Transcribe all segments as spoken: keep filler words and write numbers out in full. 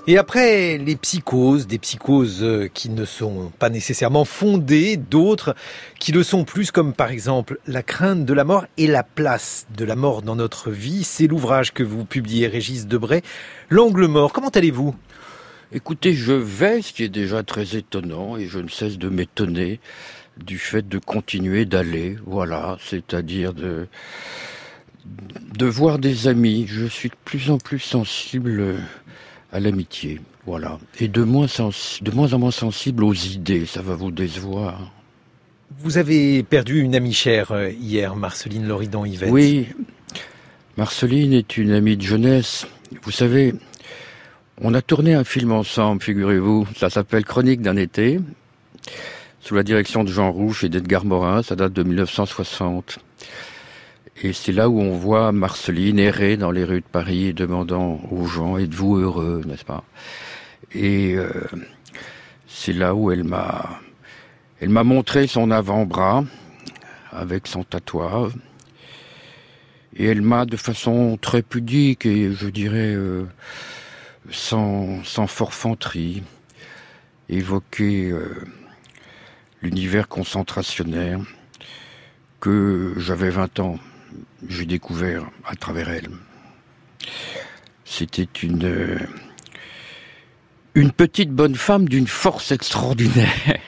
Et après les psychoses, des psychoses qui ne sont pas nécessairement fondées, d'autres qui le sont plus, comme par exemple la crainte de la mort et la place de la mort dans notre vie. C'est l'ouvrage que vous publiez, Régis Debray, L'angle mort. Comment allez-vous ? Écoutez, je vais, ce qui est déjà très étonnant, et je ne cesse de m'étonner du fait de continuer d'aller, voilà, c'est-à-dire de, de voir des amis. Je suis de plus en plus sensible à l'amitié, voilà, et de moins, sens- de moins en moins sensible aux idées, ça va vous décevoir. Vous avez perdu une amie chère hier, Marceline Loridan-Ivens. Oui, Marceline est une amie de jeunesse. Vous savez, on a tourné un film ensemble, figurez-vous, ça s'appelle Chronique d'un été, sous la direction de Jean Rouch et d'Edgar Morin, ça date de mille neuf cent soixante. Et c'est là où on voit Marceline errer dans les rues de Paris et demandant aux gens « Êtes-vous heureux ?» n'est-ce pas ? Et euh, c'est là où elle m'a, elle m'a montré son avant-bras avec son tatouage. Et elle m'a, de façon très pudique et je dirais euh, sans, sans forfanterie, évoqué euh, l'univers concentrationnaire que j'avais vingt ans. J'ai découvert à travers elle. C'était une, une petite bonne femme d'une force extraordinaire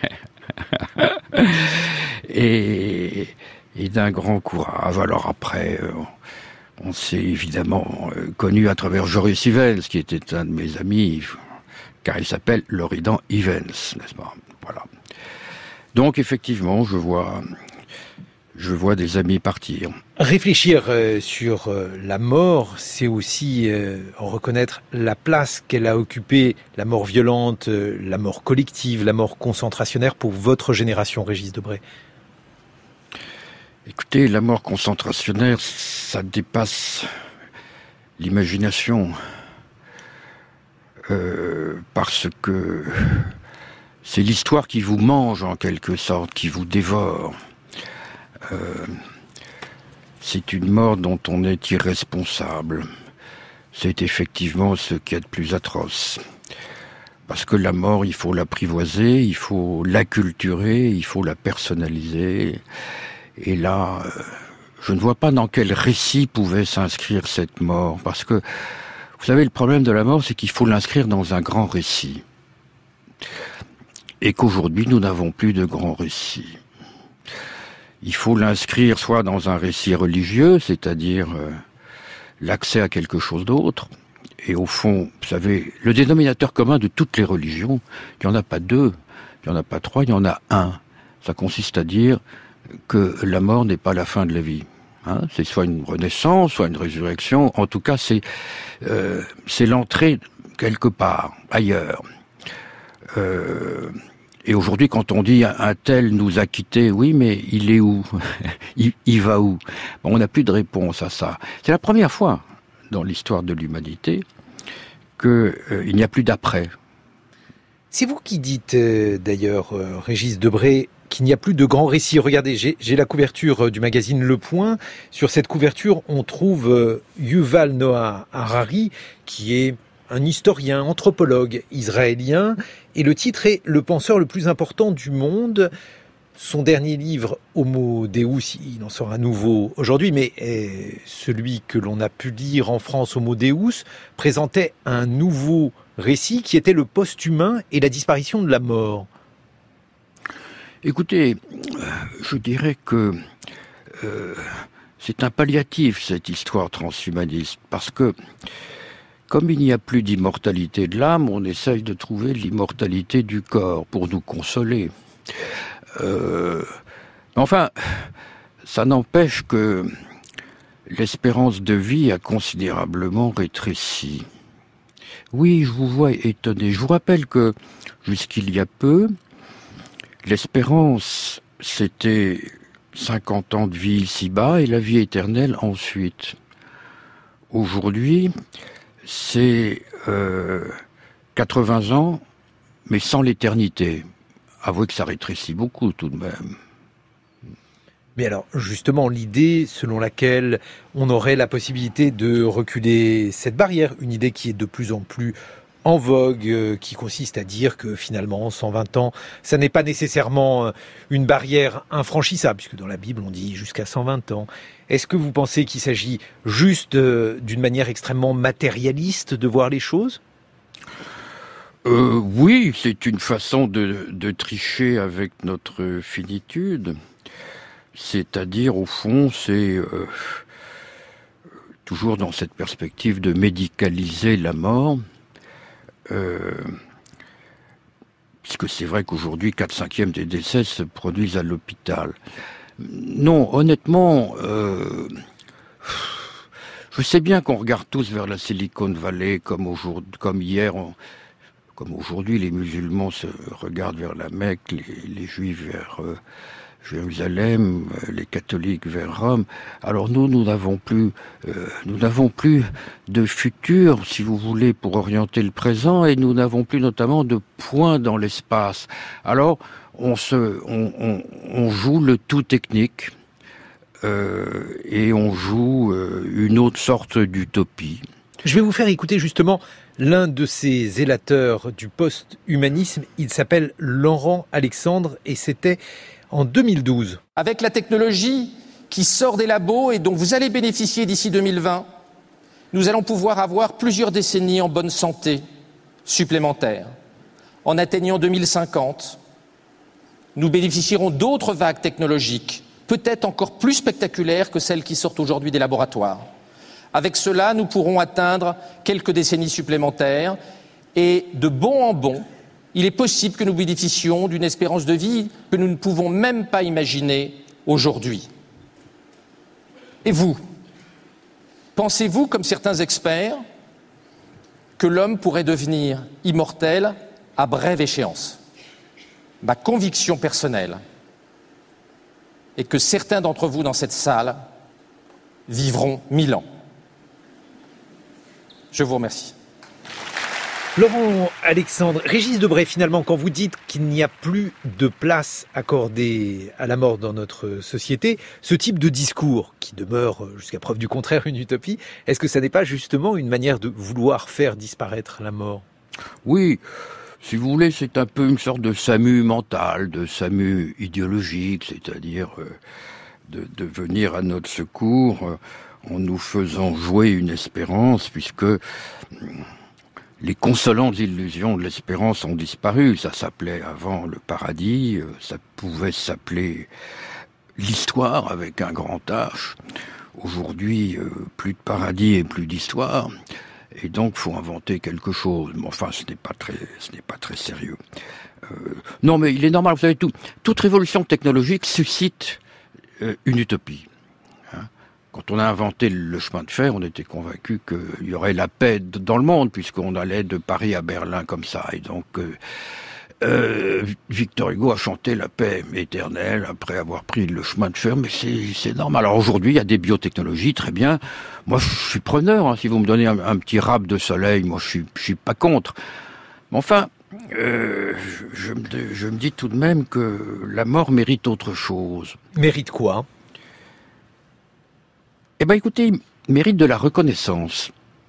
et, et d'un grand courage. Alors après, on s'est évidemment connu à travers Joris Ivens, qui était un de mes amis, car il s'appelle Loridan Ivens, n'est-ce pas ? Voilà. Donc effectivement, je vois... Je vois des amis partir. Réfléchir euh, sur euh, la mort, c'est aussi euh, reconnaître la place qu'elle a occupée, la mort violente, euh, la mort collective, la mort concentrationnaire pour votre génération, Régis Debray. Écoutez, la mort concentrationnaire, ça dépasse l'imagination. Euh, parce que c'est l'histoire qui vous mange en quelque sorte, qui vous dévore. Euh, c'est une mort dont on est irresponsable. C'est effectivement ce qu'il y a de plus atroce. Parce que la mort, il faut l'apprivoiser, il faut l'acculturer, il faut la personnaliser. Et là, euh, je ne vois pas dans quel récit pouvait s'inscrire cette mort. Parce que, vous savez, le problème de la mort, c'est qu'il faut l'inscrire dans un grand récit. Et qu'aujourd'hui, nous n'avons plus de grand récit. Il faut l'inscrire soit dans un récit religieux, c'est-à-dire euh, l'accès à quelque chose d'autre. Et au fond, vous savez, le dénominateur commun de toutes les religions, il n'y en a pas deux, il n'y en a pas trois, il y en a un. Ça consiste à dire que la mort n'est pas la fin de la vie. Hein, c'est soit une renaissance, soit une résurrection. En tout cas, c'est, euh, c'est l'entrée quelque part, ailleurs. Euh, Et aujourd'hui, quand on dit un tel nous a quittés, oui, mais il est où ? il, il va où ? Bon, on n'a plus de réponse à ça. C'est la première fois dans l'histoire de l'humanité qu'il euh, n'y a plus d'après. C'est vous qui dites, euh, d'ailleurs, euh, Régis Debray, qu'il n'y a plus de grands récits. Regardez, j'ai, j'ai la couverture du magazine Le Point. Sur cette couverture, on trouve euh, Yuval Noah Harari, qui est un historien, anthropologue israélien, et le titre est « Le penseur le plus important du monde ». Son dernier livre, Homo Deus, il en sort un nouveau aujourd'hui, mais euh, celui que l'on a pu lire en France, Homo Deus, présentait un nouveau récit qui était le post-humain et la disparition de la mort. Écoutez, je dirais que euh, c'est un palliatif, cette histoire transhumaniste, parce que comme il n'y a plus d'immortalité de l'âme, on essaye de trouver l'immortalité du corps pour nous consoler. Euh, enfin, ça n'empêche que l'espérance de vie a considérablement rétréci. Oui, je vous vois étonné. Je vous rappelle que jusqu'il y a peu, l'espérance, c'était cinquante ans de vie ici-bas et la vie éternelle ensuite. Aujourd'hui, c'est euh, quatre-vingts ans, mais sans l'éternité. Avouez que ça rétrécit beaucoup tout de même. Mais alors, justement, l'idée selon laquelle on aurait la possibilité de reculer cette barrière, une idée qui est de plus en plus en vogue, euh, qui consiste à dire que finalement cent vingt ans, ça n'est pas nécessairement une barrière infranchissable, puisque dans la Bible on dit jusqu'à cent vingt ans. Est-ce que vous pensez qu'il s'agit juste euh, d'une manière extrêmement matérialiste de voir les choses ? euh, Oui, c'est une façon de, de tricher avec notre finitude. C'est-à-dire, au fond, c'est euh, toujours dans cette perspective de médicaliser la mort. Euh, puisque c'est vrai qu'aujourd'hui, quatre cinquièmes des décès se produisent à l'hôpital. Non, honnêtement, euh, je sais bien qu'on regarde tous vers la Silicon Valley, comme, aujourd'hui, comme hier, on, comme aujourd'hui, les musulmans se regardent vers la Mecque, les, les juifs vers euh, Jérusalem, les catholiques vers Rome. Alors nous, nous n'avons plus, euh, nous n'avons plus de futur, si vous voulez, pour orienter le présent, et nous n'avons plus notamment de points dans l'espace. Alors, on se, on, on, on joue le tout technique, euh, et on joue euh, une autre sorte d'utopie. Je vais vous faire écouter justement l'un de ces zélateurs du post-humanisme. Il s'appelle Laurent Alexandre, et c'était en deux mille douze. Avec la technologie qui sort des labos et dont vous allez bénéficier d'ici deux mille vingt, nous allons pouvoir avoir plusieurs décennies en bonne santé supplémentaires. En atteignant deux mille cinquante, nous bénéficierons d'autres vagues technologiques, peut-être encore plus spectaculaires que celles qui sortent aujourd'hui des laboratoires. Avec cela, nous pourrons atteindre quelques décennies supplémentaires et de bon en bon, il est possible que nous bénéficions d'une espérance de vie que nous ne pouvons même pas imaginer aujourd'hui. Et vous, pensez-vous, comme certains experts, que l'homme pourrait devenir immortel à brève échéance ? Ma conviction personnelle est que certains d'entre vous dans cette salle vivront mille ans. Je vous remercie. Laurent Alexandre, Régis Debray, finalement, quand vous dites qu'il n'y a plus de place accordée à la mort dans notre société, ce type de discours, qui demeure jusqu'à preuve du contraire une utopie, est-ce que ça n'est pas justement une manière de vouloir faire disparaître la mort ? Oui, si vous voulez, c'est un peu une sorte de SAMU mental, de SAMU idéologique, c'est-à-dire euh, de, de venir à notre secours euh, en nous faisant jouer une espérance, puisque euh, les consolantes illusions de l'espérance ont disparu. Ça s'appelait avant le paradis, euh, ça pouvait s'appeler l'histoire avec un grand H. Aujourd'hui, euh, plus de paradis et plus d'histoire. Et donc, faut inventer quelque chose. Mais enfin, ce n'est pas très, ce n'est pas très sérieux. Euh, non, mais il est normal, vous savez tout. Toute révolution technologique suscite euh, une utopie. Hein. Quand on a inventé le chemin de fer, on était convaincu qu'il y aurait la paix dans le monde, puisqu'on allait de Paris à Berlin comme ça. Et donc, euh, euh, Victor Hugo a chanté la paix éternelle après avoir pris le chemin de fer, mais c'est, c'est normal. Alors aujourd'hui, il y a des biotechnologies, très bien. Moi, je suis preneur. Hein. Si vous me donnez un, un petit rap de soleil, moi, je suis, je suis pas contre. Mais enfin, euh, je, je, me, je me dis tout de même que la mort mérite autre chose. Mérite quoi ? Eh ben, écoutez, il mérite de la reconnaissance.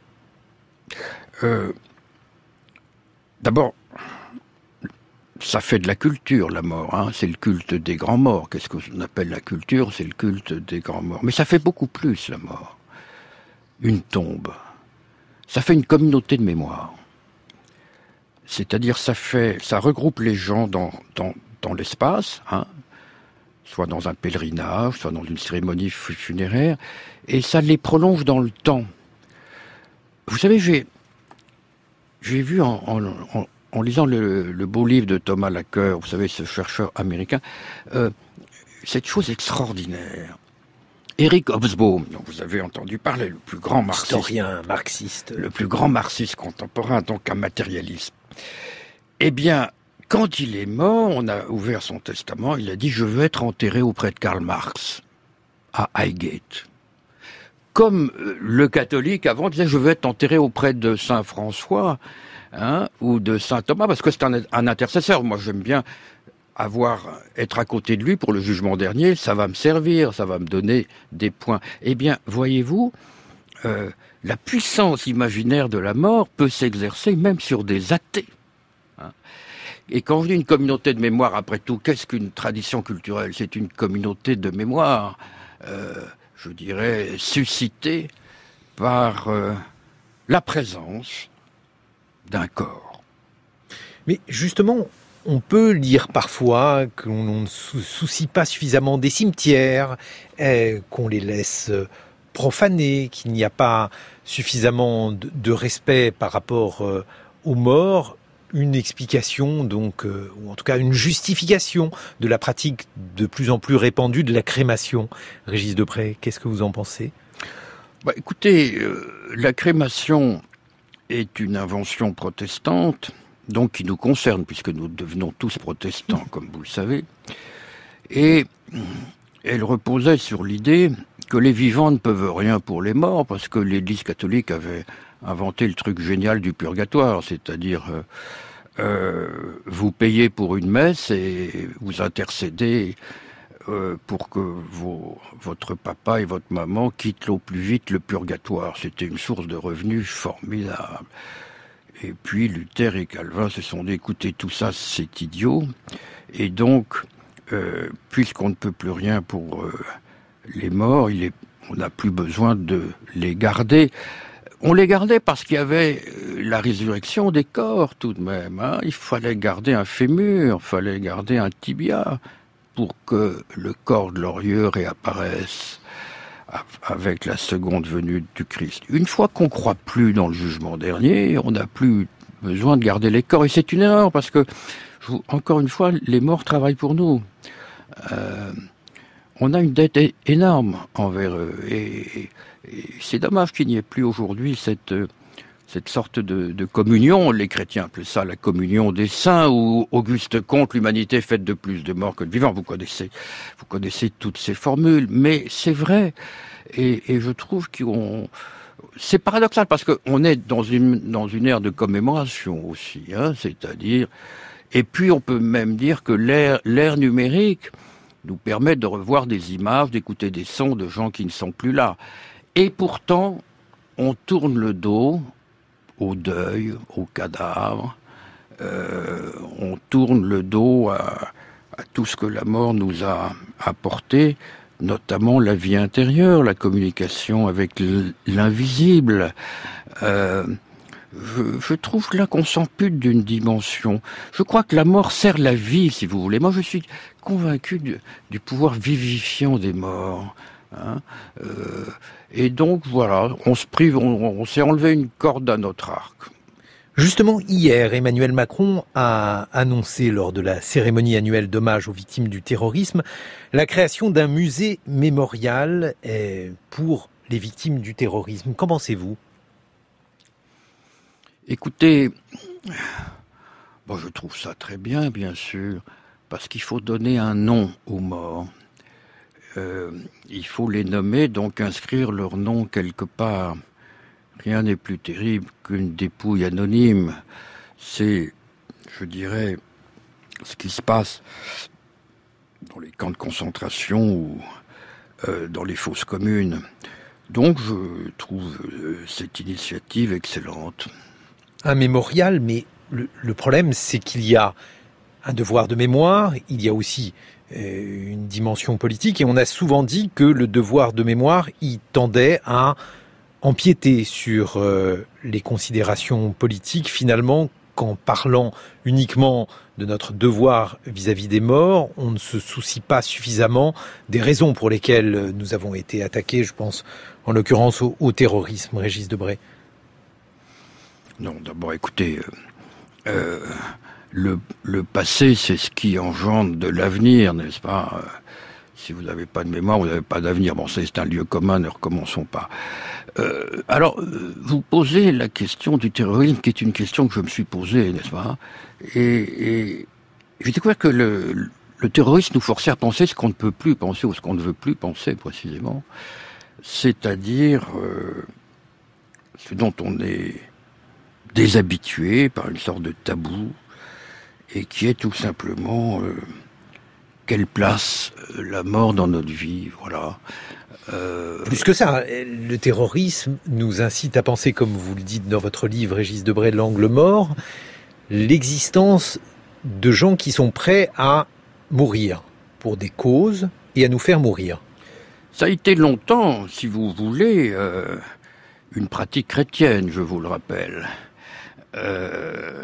Euh, d'abord, ça fait de la culture, la mort. Hein. C'est le culte des grands morts. Qu'est-ce qu'on appelle la culture ? C'est le culte des grands morts. Mais ça fait beaucoup plus, la mort. Une tombe. Ça fait une communauté de mémoire. C'est-à-dire, ça fait, ça regroupe les gens dans, dans, dans l'espace, hein, soit dans un pèlerinage, soit dans une cérémonie funéraire, et ça les prolonge dans le temps. Vous savez, j'ai, j'ai vu en, en, en En lisant le, le beau livre de Thomas Laqueur, vous savez, ce chercheur américain, euh, cette chose extraordinaire. Eric Hobsbawm, dont vous avez entendu parler, le plus grand marxiste. Historien, marxiste. Le plus grand marxiste contemporain, donc un matérialiste. Eh bien, quand il est mort, on a ouvert son testament, il a dit « Je veux être enterré auprès de Karl Marx, à Highgate ». Comme le catholique avant disait « Je veux être enterré auprès de Saint François ». Hein, ou de saint Thomas, parce que c'est un, un intercesseur. Moi, j'aime bien avoir, être à côté de lui pour le jugement dernier. Ça va me servir, ça va me donner des points. Eh bien, voyez-vous, euh, la puissance imaginaire de la mort peut s'exercer même sur des athées. Hein. Et quand on dit une communauté de mémoire, après tout, qu'est-ce qu'une tradition culturelle ? C'est une communauté de mémoire, euh, je dirais, suscitée par euh, la présence d'un corps. Mais justement, on peut lire parfois qu'on ne se soucie pas suffisamment des cimetières, eh, qu'on les laisse profanés, qu'il n'y a pas suffisamment de, de respect par rapport euh, aux morts. Une explication, donc, euh, ou en tout cas une justification de la pratique de plus en plus répandue de la crémation. Régis Debray, qu'est-ce que vous en pensez ? Bah, écoutez, euh, la crémation est une invention protestante, donc qui nous concerne, puisque nous devenons tous protestants, comme vous le savez. Et elle reposait sur l'idée que les vivants ne peuvent rien pour les morts, parce que l'Église catholique avait inventé le truc génial du purgatoire, c'est-à-dire euh, euh, vous payez pour une messe et vous intercédez euh, pour que vos, votre papa et votre maman quittent au plus vite le purgatoire. C'était une source de revenus formidable. Et puis Luther et Calvin se sont dit, écoutez, tout ça c'est idiot, et donc, euh, puisqu'on ne peut plus rien pour euh, les morts, il est, on n'a plus besoin de les garder. On les gardait parce qu'il y avait la résurrection des corps tout de même. Hein. Il fallait garder un fémur, il fallait garder un tibia pour que le corps glorieux réapparaisse avec la seconde venue du Christ. Une fois qu'on ne croit plus dans le jugement dernier, on n'a plus besoin de garder les corps. Et c'est une erreur parce que, encore une fois, les morts travaillent pour nous. Euh, on a une dette énorme envers eux. Et, et c'est dommage qu'il n'y ait plus aujourd'hui cette, cette sorte de, de communion. Les chrétiens appellent ça la communion des saints, où Auguste Comte, l'humanité est faite de plus de morts que de vivants. Vous connaissez, vous connaissez toutes ces formules, mais c'est vrai. Et, et je trouve qu'on... C'est paradoxal parce qu'on est dans une, dans une ère de commémoration aussi, hein, c'est-à-dire... Et puis on peut même dire que l'ère, l'ère numérique nous permet de revoir des images, d'écouter des sons de gens qui ne sont plus là. Et pourtant, on tourne le dos au deuil, au cadavre, euh, on tourne le dos à, à tout ce que la mort nous a apporté, notamment la vie intérieure, la communication avec l'invisible. Euh, je, je trouve là qu'on s'ampute d'une dimension. Je crois que la mort sert la vie, si vous voulez. Moi, je suis convaincu du, du pouvoir vivifiant des morts. Hein, euh, et donc, voilà, on se prive, on, on s'est enlevé une corde à notre arc. Justement, hier, Emmanuel Macron a annoncé lors de la cérémonie annuelle d'hommage aux victimes du terrorisme la création d'un musée mémorial pour les victimes du terrorisme. Qu'en pensez-vous ? Écoutez, bon, je trouve ça très bien, bien sûr, parce qu'il faut donner un nom aux morts. Euh, il faut les nommer, donc inscrire leur nom quelque part. Rien n'est plus terrible qu'une dépouille anonyme. C'est, je dirais, ce qui se passe dans les camps de concentration ou euh, dans les fosses communes. Donc je trouve euh, cette initiative excellente. Un mémorial, mais le, le problème, c'est qu'il y a un devoir de mémoire, il y a aussi euh, une dimension politique, et on a souvent dit que le devoir de mémoire, il tendait à empiéter sur euh, les considérations politiques, finalement, qu'en parlant uniquement de notre devoir vis-à-vis des morts, on ne se soucie pas suffisamment des raisons pour lesquelles nous avons été attaqués, je pense en l'occurrence au, au terrorisme. Régis Debray. Non, d'abord, écoutez, euh, euh, le, le passé, c'est ce qui engendre de l'avenir, n'est-ce pas ? euh, Si vous n'avez pas de mémoire, vous n'avez pas d'avenir. Bon, c'est un lieu commun, ne recommençons pas. Euh, alors, euh, vous posez la question du terrorisme, qui est une question que je me suis posée, n'est-ce pas ? Et, et j'ai découvert que le, le terrorisme nous forçait à penser ce qu'on ne peut plus penser, ou ce qu'on ne veut plus penser, précisément. C'est-à-dire euh, ce dont on est déshabitué par une sorte de tabou, et qui est tout simplement... Euh, quelle place euh, la mort dans notre vie, voilà. Euh... Plus que ça, le terrorisme nous incite à penser, comme vous le dites dans votre livre, Régis Debray, L'angle mort, l'existence de gens qui sont prêts à mourir pour des causes et à nous faire mourir. Ça a été longtemps, si vous voulez, euh, une pratique chrétienne, je vous le rappelle. Euh,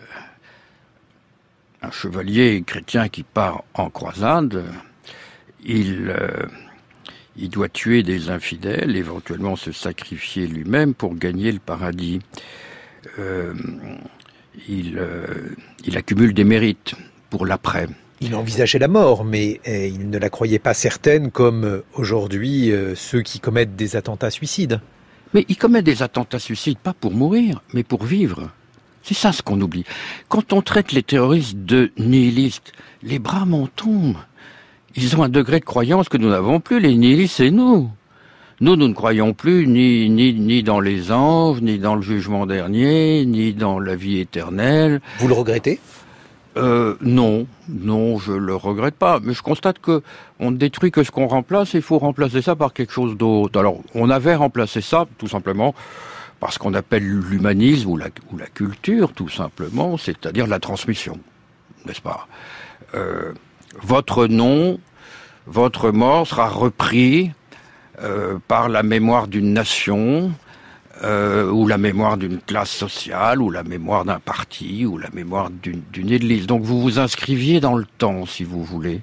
un chevalier chrétien qui part en croisade, il... Euh, Il doit tuer des infidèles, éventuellement se sacrifier lui-même pour gagner le paradis. Euh, il, euh, il accumule des mérites pour l'après. Il envisageait la mort, mais eh, il ne la croyait pas certaine comme euh, aujourd'hui euh, ceux qui commettent des attentats suicides. Mais il commet des attentats suicides pas pour mourir, mais pour vivre. C'est ça ce qu'on oublie. Quand on traite les terroristes de nihilistes, les bras m'en tombent. Ils ont un degré de croyance que nous n'avons plus. Les nihilistes, c'est nous. Nous, nous ne croyons plus ni, ni, ni dans les anges, ni dans le jugement dernier, ni dans la vie éternelle. Vous le regrettez ? euh, Non, non, je le regrette pas. Mais je constate que on ne détruit que ce qu'on remplace. Il faut remplacer ça par quelque chose d'autre. Alors, on avait remplacé ça, tout simplement, par ce qu'on appelle l'humanisme ou la, ou la culture, tout simplement, c'est-à-dire la transmission, n'est-ce pas ? euh, Votre nom, votre mort sera repris euh, par la mémoire d'une nation, euh, ou la mémoire d'une classe sociale, ou la mémoire d'un parti, ou la mémoire d'une, d'une église. Donc vous vous inscriviez dans le temps, si vous voulez.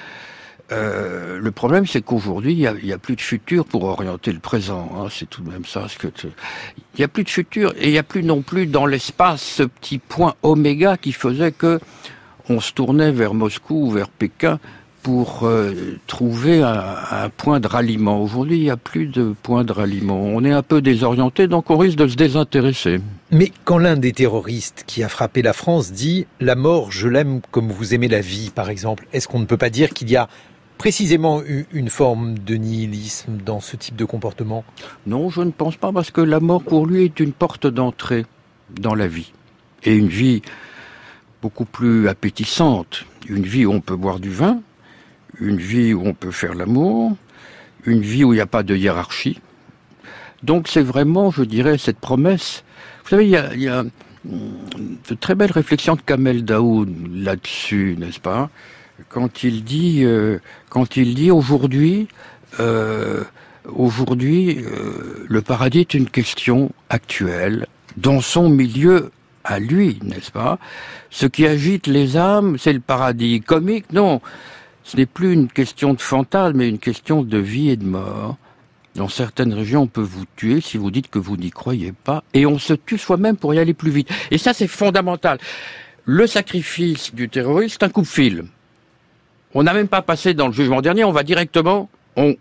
Euh, le problème, c'est qu'aujourd'hui, il n'y a, a plus de futur pour orienter le présent. Hein, c'est tout de même ça. Ce que tu... Il n'y a plus de futur, et il n'y a plus non plus dans l'espace ce petit point oméga qui faisait que on se tournait vers Moscou ou vers Pékin pour euh, trouver un, un point de ralliement. Aujourd'hui, il n'y a plus de point de ralliement. On est un peu désorienté, donc on risque de se désintéresser. Mais quand l'un des terroristes qui a frappé la France dit « La mort, je l'aime comme vous aimez la vie », par exemple, est-ce qu'on ne peut pas dire qu'il y a précisément eu une forme de nihilisme dans ce type de comportement ? Non, je ne pense pas, parce que la mort, pour lui, est une porte d'entrée dans la vie. Et une vie beaucoup plus appétissante. Une vie où on peut boire du vin, une vie où on peut faire l'amour, une vie où il n'y a pas de hiérarchie. Donc c'est vraiment, je dirais, cette promesse. Vous savez, il y a, il y a de très belles réflexions de Kamel Daoud là-dessus, n'est-ce pas ? Quand il dit, euh, quand il dit aujourd'hui, euh, aujourd'hui, euh, le paradis est une question actuelle dans son milieu à lui, n'est-ce pas ? Ce qui agite les âmes, c'est le paradis comique. Non, ce n'est plus une question de fantasme, mais une question de vie et de mort. Dans certaines régions, on peut vous tuer si vous dites que vous n'y croyez pas, et on se tue soi-même pour y aller plus vite. Et ça, c'est fondamental. Le sacrifice du terroriste, c'est un coup de fil. On n'a même pas passé dans le jugement dernier, on va directement, on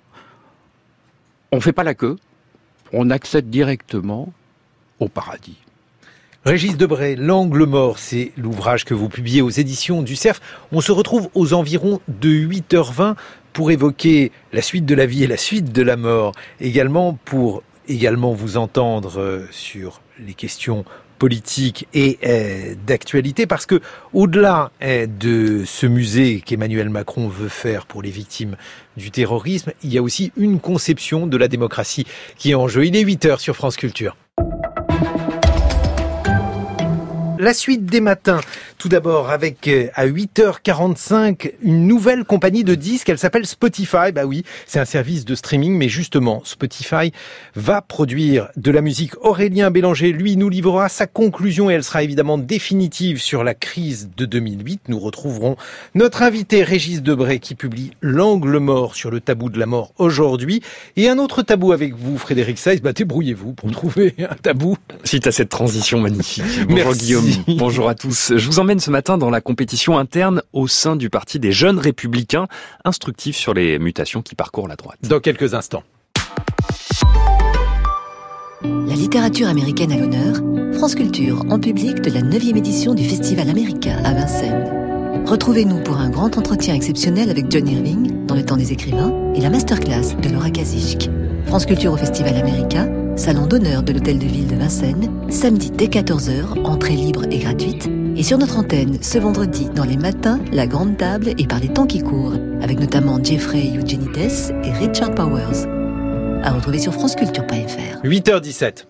on fait pas la queue, on accède directement au paradis. Régis Debray, L'angle mort, c'est l'ouvrage que vous publiez aux éditions du Cerf. On se retrouve aux environs de huit heures vingt pour évoquer la suite de la vie et la suite de la mort. Également pour également vous entendre sur les questions politiques et euh, d'actualité, parce que au-delà euh, de ce musée qu'Emmanuel Macron veut faire pour les victimes du terrorisme, il y a aussi une conception de la démocratie qui est en jeu. Il est huit heures sur France Culture. La suite des matins, tout d'abord avec à huit heures quarante-cinq une nouvelle compagnie de disques, elle s'appelle Spotify. Bah oui, c'est un service de streaming, mais justement Spotify va produire de la musique. Aurélien Bélanger, lui, nous livrera sa conclusion et elle sera évidemment définitive sur la crise de deux mille huit. Nous retrouverons notre invité Régis Debray qui publie L'angle mort sur le tabou de la mort aujourd'hui, et un autre tabou avec vous, Frédéric Seiss. Bah débrouillez-vous pour trouver un tabou. Suite à cette transition magnifique. Bonjour Merci. Guillaume. Bonjour à tous. Je vous emmène ce matin dans la compétition interne au sein du Parti des Jeunes Républicains, instructif sur les mutations qui parcourent la droite. Dans quelques instants. La littérature américaine à l'honneur, France Culture en public de la neuvième édition du Festival américain à Vincennes. Retrouvez-nous pour un grand entretien exceptionnel avec John Irving, dans le temps des écrivains, et la masterclass de Laura Kazich. France Culture au Festival américain, salon d'honneur de l'Hôtel de Ville de Vincennes, samedi dès quatorze heures, entrée libre et gratuite. Et sur notre antenne, ce vendredi, dans les matins, la grande table et par les temps qui courent, avec notamment Jeffrey Eugenides et Richard Powers. à retrouver sur franceculture point f r. huit heures dix-sept.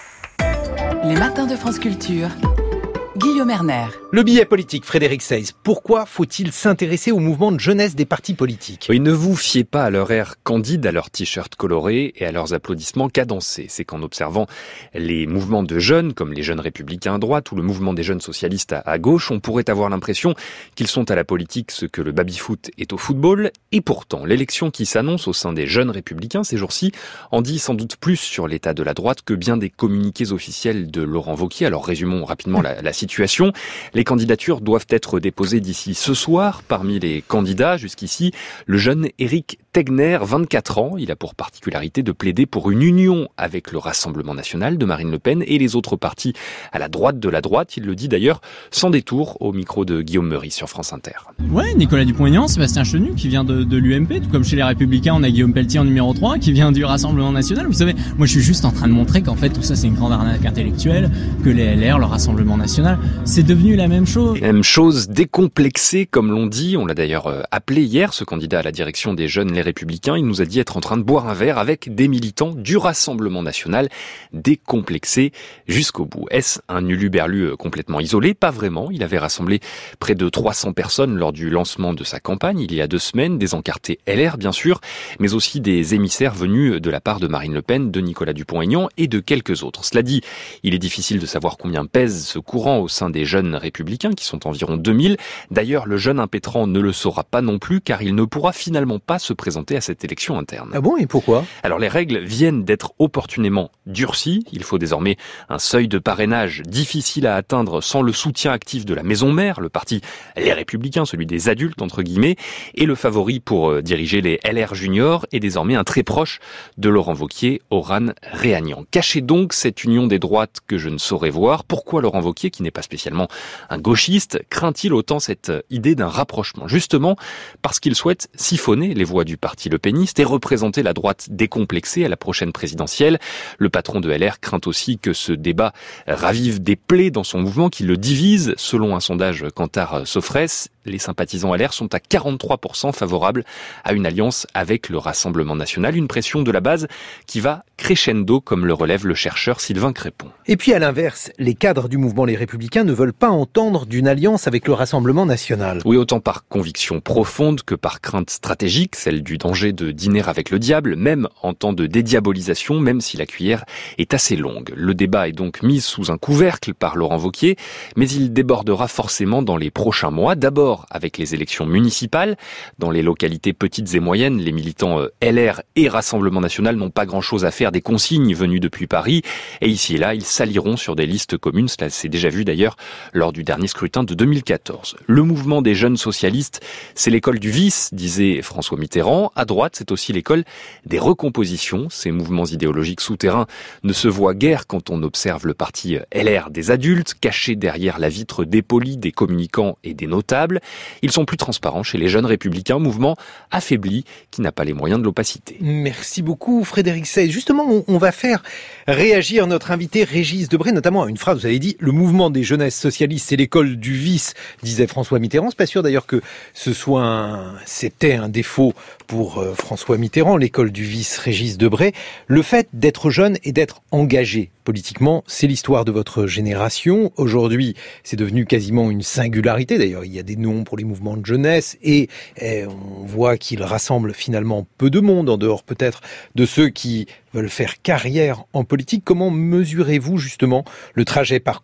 Les matins de France Culture. Guillaume Erner. Le billet politique, Frédéric Seyss. Pourquoi faut-il s'intéresser au mouvement de jeunesse des partis politiques ? Oui, ne vous fiez pas à leur air candide, à leurs t-shirts colorés et à leurs applaudissements cadencés. C'est qu'en observant les mouvements de jeunes, comme les jeunes républicains à droite ou le mouvement des jeunes socialistes à gauche, on pourrait avoir l'impression qu'ils sont à la politique ce que le baby-foot est au football. Et pourtant, l'élection qui s'annonce au sein des jeunes républicains ces jours-ci en dit sans doute plus sur l'état de la droite que bien des communiqués officiels de Laurent Wauquiez. Alors résumons rapidement la, la situation. Les candidatures doivent être déposées d'ici ce soir. Parmi les candidats jusqu'ici, le jeune Éric Tegner, vingt-quatre ans. Il a pour particularité de plaider pour une union avec le Rassemblement national de Marine Le Pen et les autres partis à la droite de la droite. Il le dit d'ailleurs sans détour au micro de Guillaume Meurice sur France Inter. Ouais, Nicolas Dupont-Aignan, Sébastien Chenu qui vient de, de l'U M P, tout comme chez les Républicains, on a Guillaume Pelletier en numéro trois qui vient du Rassemblement national. Vous savez, moi je suis juste en train de montrer qu'en fait tout ça c'est une grande arnaque intellectuelle, que les L R, le Rassemblement national, c'est devenu la même chose. Même chose, décomplexé comme l'on dit. On l'a d'ailleurs appelé hier, ce candidat à la direction des jeunes Les Républicains. Il nous a dit être en train de boire un verre avec des militants du Rassemblement national, décomplexé jusqu'au bout. Est-ce un uluberlu complètement isolé ? Pas vraiment. Il avait rassemblé près de trois cents personnes lors du lancement de sa campagne il y a deux semaines, des encartés L R bien sûr, mais aussi des émissaires venus de la part de Marine Le Pen, de Nicolas Dupont-Aignan et de quelques autres. Cela dit, il est difficile de savoir combien pèse ce courant au sein des jeunes républicains, qui sont environ deux mille. D'ailleurs, le jeune impétrant ne le saura pas non plus, car il ne pourra finalement pas se présenter à cette élection interne. Ah bon, et pourquoi ? Alors, les règles viennent d'être opportunément durcies. Il faut désormais un seuil de parrainage difficile à atteindre sans le soutien actif de la maison mère, le parti Les Républicains, celui des adultes, entre guillemets, et le favori pour diriger les L R juniors est désormais un très proche de Laurent Wauquiez, Oran Réagnan. Cachez donc cette union des droites que je ne saurais voir. Pourquoi Laurent Wauquiez, qui n'est pas spécialement un gauchiste, craint-il autant cette idée d'un rapprochement ? Justement parce qu'il souhaite siphonner les voix du parti Le Peniste et représenter la droite décomplexée à la prochaine présidentielle. Le patron de L R craint aussi que ce débat ravive des plaies dans son mouvement qui le divise. Selon un sondage Kantar-Sofres, les sympathisants L R sont à quarante-trois pour cent favorables à une alliance avec le Rassemblement national. Une pression de la base qui va crescendo, comme le relève le chercheur Sylvain Crépon. Et puis à l'inverse, les cadres du mouvement Les Républicains ne veulent pas entendre d'une alliance avec le Rassemblement national. Oui, autant par conviction profonde que par crainte stratégique, celle du danger de dîner avec le diable, même en temps de dédiabolisation, même si la cuillère est assez longue. Le débat est donc mis sous un couvercle par Laurent Wauquiez, mais il débordera forcément dans les prochains mois. D'abord avec les élections municipales. Dans les localités petites et moyennes, les militants L R et Rassemblement national n'ont pas grand-chose à faire des consignes venues depuis Paris. Et ici et là, ils s'allieront sur des listes communes. Cela s'est déjà vu d'ailleurs lors du dernier scrutin de deux mille quatorze. Le mouvement des jeunes socialistes, c'est l'école du vice, disait François Mitterrand. À droite, c'est aussi l'école des recompositions. Ces mouvements idéologiques souterrains ne se voient guère quand on observe le parti L R des adultes, caché derrière la vitre dépolie des communicants et des notables. Ils sont plus transparents chez les jeunes républicains, mouvement affaibli qui n'a pas les moyens de l'opacité. Merci beaucoup Frédéric Seyss. Justement, on va faire réagir notre invité Régis Debray, notamment à une phrase, vous avez dit, le mouvement des jeunesses socialistes, c'est l'école du vice, disait François Mitterrand. C'est pas sûr d'ailleurs que ce soit un, c'était un défaut pour euh, François Mitterrand, l'école du vice Régis Debray. Le fait d'être jeune et d'être engagé politiquement, c'est l'histoire de votre génération. Aujourd'hui, c'est devenu quasiment une singularité. D'ailleurs, il y a des noms pour les mouvements de jeunesse et, et on voit qu'ils rassemblent finalement peu de monde, en dehors peut-être de ceux qui veulent faire carrière en politique. Comment mesurez-vous justement le trajet parcouru ?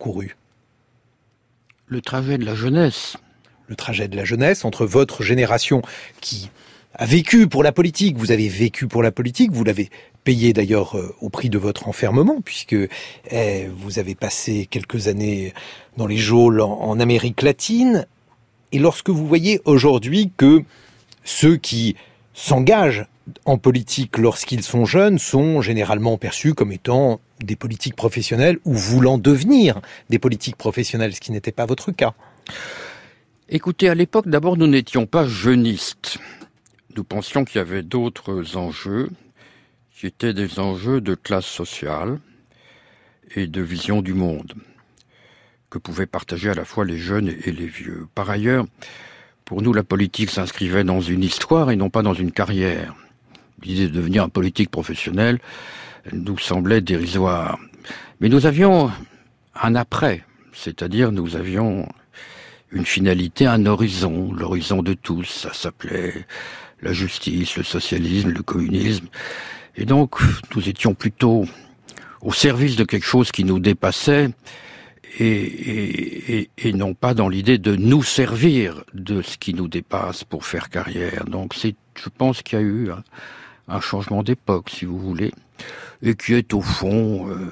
Le trajet de la jeunesse. Le trajet de la jeunesse entre votre génération qui a vécu pour la politique, vous avez vécu pour la politique, vous l'avez payé d'ailleurs euh, au prix de votre enfermement, puisque eh, vous avez passé quelques années dans les geôles en, en Amérique latine. Et lorsque vous voyez aujourd'hui que ceux qui s'engagent en politique lorsqu'ils sont jeunes sont généralement perçus comme étant des politiques professionnels ou voulant devenir des politiques professionnelles, ce qui n'était pas votre cas. Écoutez, à l'époque, d'abord, nous n'étions pas jeunistes. Nous pensions qu'il y avait d'autres enjeux, qui étaient des enjeux de classe sociale et de vision du monde, que pouvaient partager à la fois les jeunes et les vieux. Par ailleurs, pour nous, la politique s'inscrivait dans une histoire et non pas dans une carrière. L'idée de devenir un politique professionnel nous semblait dérisoire. Mais nous avions un après, c'est-à-dire nous avions une finalité, un horizon, l'horizon de tous. Ça s'appelait la justice, le socialisme, le communisme. Et donc, nous étions plutôt au service de quelque chose qui nous dépassait et, et, et, et non pas dans l'idée de nous servir de ce qui nous dépasse pour faire carrière. Donc, c'est, je pense qu'il y a eu un, un changement d'époque, si vous voulez, et qui est au fond euh,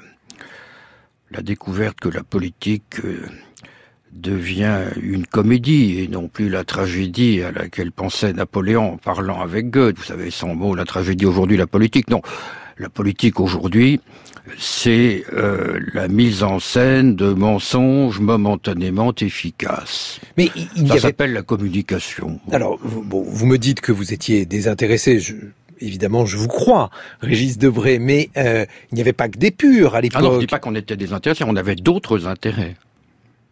la découverte que la politique euh, devient une comédie et non plus la tragédie à laquelle pensait Napoléon en parlant avec Goethe. Vous savez, sans mots, la tragédie aujourd'hui, la politique. Non, la politique aujourd'hui, c'est euh, la mise en scène de mensonges momentanément efficaces. Mais il, il Ça y avait... s'appelle la communication. Alors, vous, bon, vous me dites que vous étiez désintéressé. Je... Évidemment, je vous crois, Régis Debray, mais euh, il n'y avait pas que des purs à l'époque. Ah non, je ne dis pas qu'on était désintéressés, on avait d'autres intérêts. C'est-à-dire ?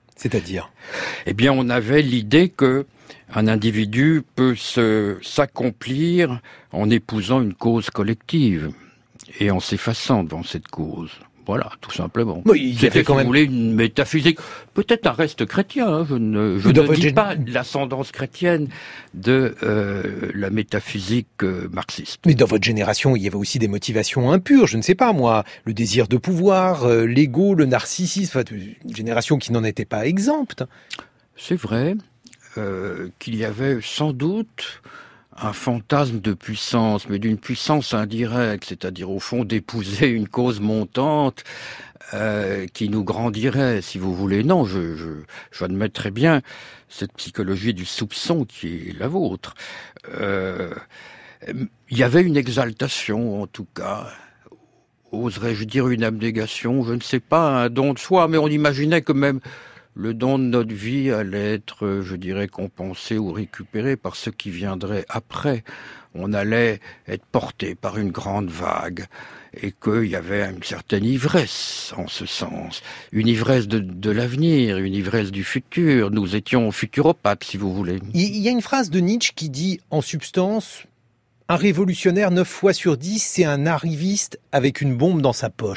Eh bien, on avait l'idée que un individu peut se, s'accomplir en épousant une cause collective et en s'effaçant devant cette cause. Voilà, tout simplement. Oui, il y C'était, avait quand si même... vous voulez, une métaphysique, peut-être un reste chrétien. Hein, je ne, je ne dis gén... pas l'ascendance chrétienne de euh, la métaphysique euh, marxiste. Mais dans votre génération, il y avait aussi des motivations impures. Je ne sais pas, moi, le désir de pouvoir, euh, l'ego, le narcissisme. Enfin, une génération qui n'en était pas exempte. C'est vrai euh, qu'il y avait sans doute un fantasme de puissance, mais d'une puissance indirecte, c'est-à-dire au fond d'épouser une cause montante euh, qui nous grandirait, si vous voulez. Non, je, je, j'admets très bien cette psychologie du soupçon qui est la vôtre. Euh, il y avait une exaltation, en tout cas, oserais-je dire une abnégation, je ne sais pas, un don de soi, mais on imaginait que même le don de notre vie allait être, je dirais, compensé ou récupéré par ce qui viendrait après. On allait être porté par une grande vague et qu'il y avait une certaine ivresse en ce sens. Une ivresse de, de l'avenir, une ivresse du futur. Nous étions futuropathes, si vous voulez. Il y a une phrase de Nietzsche qui dit, en substance, « Un révolutionnaire, neuf fois sur dix, c'est un arriviste avec une bombe dans sa poche. »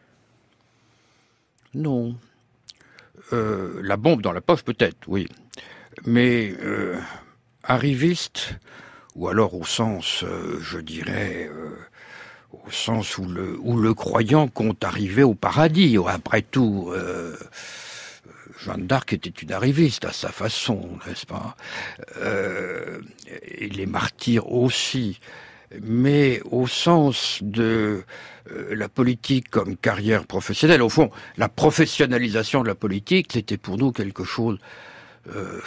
Non. Euh, la bombe dans la poche, peut-être, oui. Mais euh, arriviste, ou alors au sens, euh, je dirais, euh, au sens où le, où le croyant compte arriver au paradis. Après tout, euh, Jeanne d'Arc était une arriviste à sa façon, n'est-ce pas ? euh, Et les martyrs aussi. Mais au sens de euh, la politique comme carrière professionnelle, au fond, la professionnalisation de la politique, c'était pour nous quelque chose euh,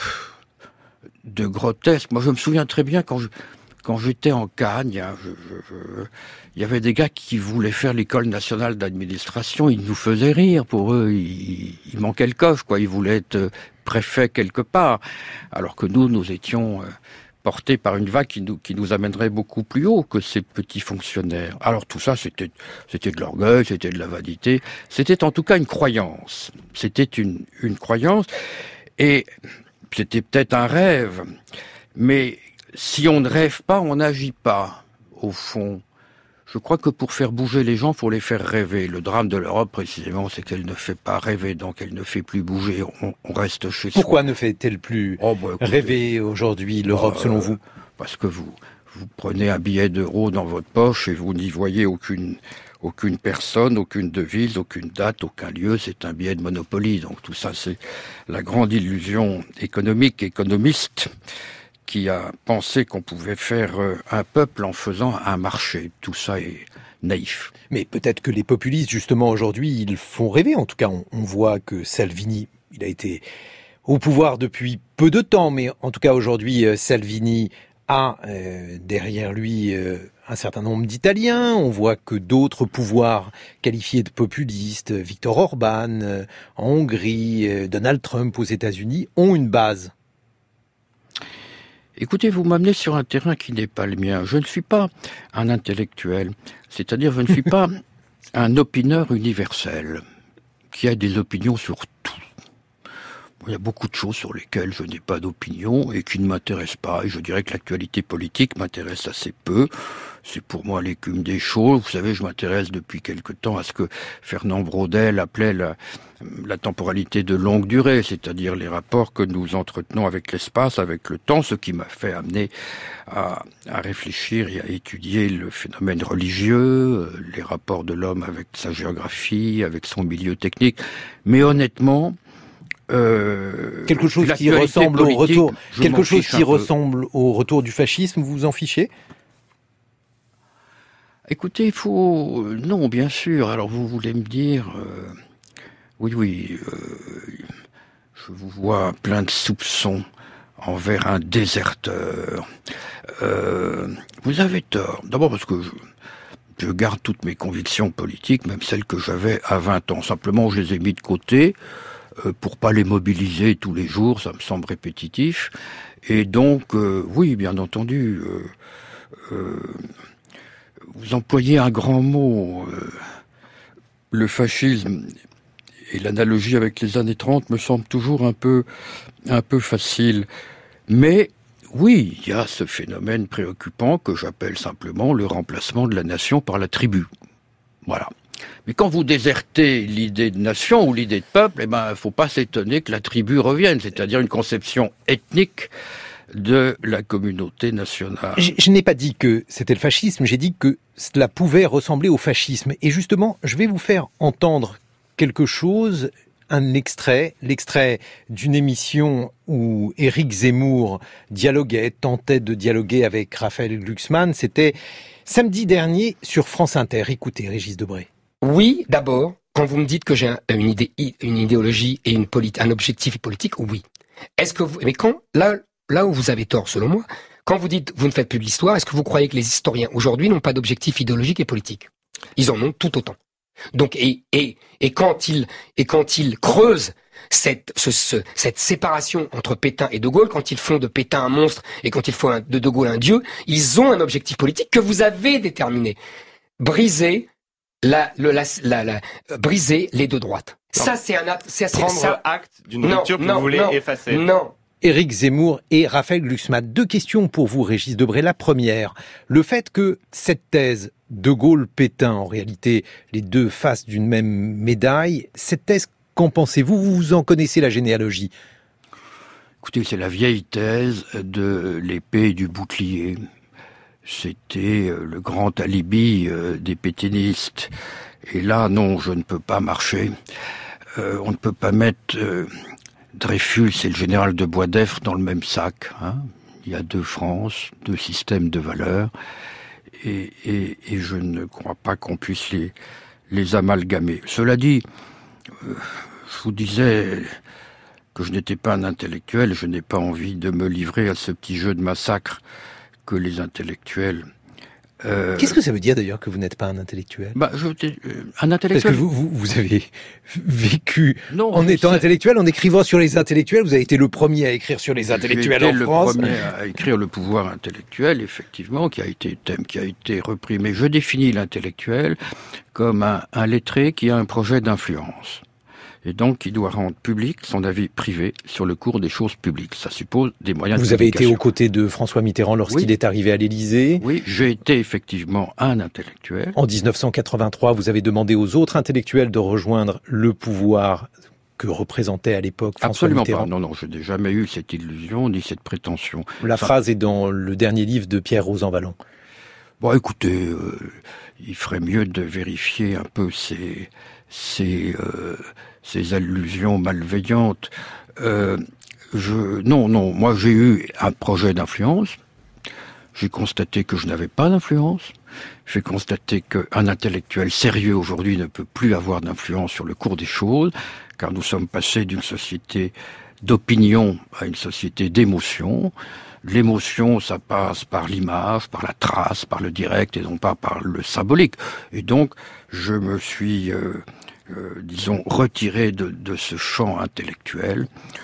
de grotesque. Moi, je me souviens très bien quand je, quand j'étais en Cagne, hein, je, je, je, il y avait des gars qui voulaient faire l'école nationale d'administration, ils nous faisaient rire. Pour eux, il, il manquait le coche, quoi. Ils voulaient être préfets quelque part, alors que nous, nous étions... Euh, porté par une vague qui nous, qui nous amènerait beaucoup plus haut que ces petits fonctionnaires. Alors tout ça, c'était, c'était de l'orgueil, c'était de la vanité, c'était en tout cas une croyance. C'était une, une croyance, et c'était peut-être un rêve, mais si on ne rêve pas, on n'agit pas, au fond. Je crois que pour faire bouger les gens, il faut les faire rêver. Le drame de l'Europe, précisément, c'est qu'elle ne fait pas rêver, donc elle ne fait plus bouger. On, on reste chez soi. Pourquoi ne fait-elle plus oh, bah, écoutez, rêver aujourd'hui l'Europe, euh, selon vous ? Parce que vous, vous prenez un billet d'euro dans votre poche et vous n'y voyez aucune, aucune personne, aucune devise, aucune date, aucun lieu. C'est un billet de Monopoly. Donc tout ça, c'est la grande illusion économique, économiste, qui a pensé qu'on pouvait faire un peuple en faisant un marché. Tout ça est naïf. Mais peut-être que les populistes, justement, aujourd'hui, ils font rêver. En tout cas, on, on voit que Salvini, il a été au pouvoir depuis peu de temps, mais en tout cas, aujourd'hui, Salvini a euh, derrière lui euh, un certain nombre d'Italiens. On voit que d'autres pouvoirs qualifiés de populistes, Viktor Orban euh, en Hongrie, euh, Donald Trump aux États-Unis, ont une base. Écoutez, vous m'amenez sur un terrain qui n'est pas le mien. Je ne suis pas un intellectuel, c'est-à-dire je ne suis pas un opineur universel qui a des opinions sur tout. Il y a beaucoup de choses sur lesquelles je n'ai pas d'opinion et qui ne m'intéressent pas. Et je dirais que l'actualité politique m'intéresse assez peu. C'est pour moi l'écume des choses. Vous savez, je m'intéresse depuis quelque temps à ce que Fernand Braudel appelait la, la temporalité de longue durée, c'est-à-dire les rapports que nous entretenons avec l'espace, avec le temps, ce qui m'a fait amener à, à réfléchir et à étudier le phénomène religieux, les rapports de l'homme avec sa géographie, avec son milieu technique. Mais honnêtement, Euh, quelque chose qui ressemble au retour, quelque chose qui ressemble au retour du fascisme, vous vous en fichez? Écoutez, il faut... Non, bien sûr. Alors, vous voulez me dire... Euh... Oui, oui. Euh... Je vous vois plein de soupçons envers un déserteur. Euh... Vous avez tort. D'abord parce que je... je garde toutes mes convictions politiques, même celles que j'avais à vingt ans. Simplement, je les ai mis de côté euh, pour pas les mobiliser tous les jours. Ça me semble répétitif. Et donc, euh, oui, bien entendu... Euh... Euh... Vous employez un grand mot. Euh, le fascisme et l'analogie avec les années trente me semble toujours un peu, un peu facile. Mais oui, il y a ce phénomène préoccupant que j'appelle simplement le remplacement de la nation par la tribu. Voilà. Mais quand vous désertez l'idée de nation ou l'idée de peuple, eh ben, faut pas s'étonner que la tribu revienne, c'est-à-dire une conception ethnique de la communauté nationale. Je, je n'ai pas dit que c'était le fascisme, j'ai dit que cela pouvait ressembler au fascisme. Et justement, je vais vous faire entendre quelque chose, un extrait, l'extrait d'une émission où Éric Zemmour dialoguait, tentait de dialoguer avec Raphaël Glucksmann. C'était samedi dernier sur France Inter. Écoutez, Régis Debray. Oui, d'abord, quand vous me dites que j'ai un, une, idée, une idéologie et une politi- un objectif politique, oui. Est-ce que vous... Mais quand... Là, Là où vous avez tort, selon moi, quand vous dites vous ne faites plus de l'histoire, est-ce que vous croyez que les historiens aujourd'hui n'ont pas d'objectif idéologique et politique? Ils en ont tout autant. Donc et et et quand ils et quand ils creusent cette ce, ce, cette séparation entre Pétain et De Gaulle, quand ils font de Pétain un monstre et quand ils font un, de De Gaulle un dieu, ils ont un objectif politique que vous avez déterminé: briser la le la, la, la, la briser les deux droites. Non. Ça c'est un c'est, c'est prendre ça. acte d'une rupture que non, vous voulez non, effacer. Non. Éric Zemmour et Raphaël Glucksmann. Deux questions pour vous, Régis Debray. La première, le fait que cette thèse De Gaulle-Pétain, en réalité les deux faces d'une même médaille, cette thèse, qu'en pensez-vous? Vous en connaissez la généalogie? Écoutez, c'est la vieille thèse de l'épée et du bouclier. C'était le grand alibi des pétainistes. Et là, non, je ne peux pas marcher. Euh, on ne peut pas mettre... Euh, Dreyfus et le général de Boisdeffre dans le même sac. Hein. Il y a deux France, deux systèmes de valeurs, et, et, et je ne crois pas qu'on puisse les, les amalgamer. Cela dit, euh, je vous disais que je n'étais pas un intellectuel, je n'ai pas envie de me livrer à ce petit jeu de massacre que les intellectuels... Euh... Qu'est-ce que ça veut dire d'ailleurs que vous n'êtes pas un intellectuel? Bah, je, euh, un intellectuel. Parce que vous, vous, vous avez vécu non, en étant sais. intellectuel, en écrivant sur les intellectuels. Vous avez été le premier à écrire sur les intellectuels en le France. Le premier à écrire le pouvoir intellectuel, effectivement, qui a été thème qui a été repris. Mais je définis l'intellectuel comme un, un lettré qui a un projet d'influence. Et donc qui doit rendre public son avis privé sur le cours des choses publiques. Ça suppose des moyens de Vous avez été aux côtés de François Mitterrand lorsqu'il oui. est arrivé à l'Élysée. Oui, j'ai été effectivement un intellectuel. En dix-neuf cent quatre-vingt-trois, vous avez demandé aux autres intellectuels de rejoindre le pouvoir que représentait à l'époque François Absolument Mitterrand. Absolument pas. Non, non, je n'ai jamais eu cette illusion ni cette prétention. La enfin, phrase est dans le dernier livre de Pierre Rosanvallon. Bon, écoutez, euh, il ferait mieux de vérifier un peu ces... ces euh, ces allusions malveillantes. Euh, je, non, non, moi j'ai eu un projet d'influence. J'ai constaté que je n'avais pas d'influence. J'ai constaté qu'un intellectuel sérieux aujourd'hui ne peut plus avoir d'influence sur le cours des choses, car nous sommes passés d'une société d'opinion à une société d'émotion. L'émotion, ça passe par l'image, par la trace, par le direct et non pas par le symbolique. Et donc, je me suis... Euh, Euh, disons, retiré de, de ce champ intellectuel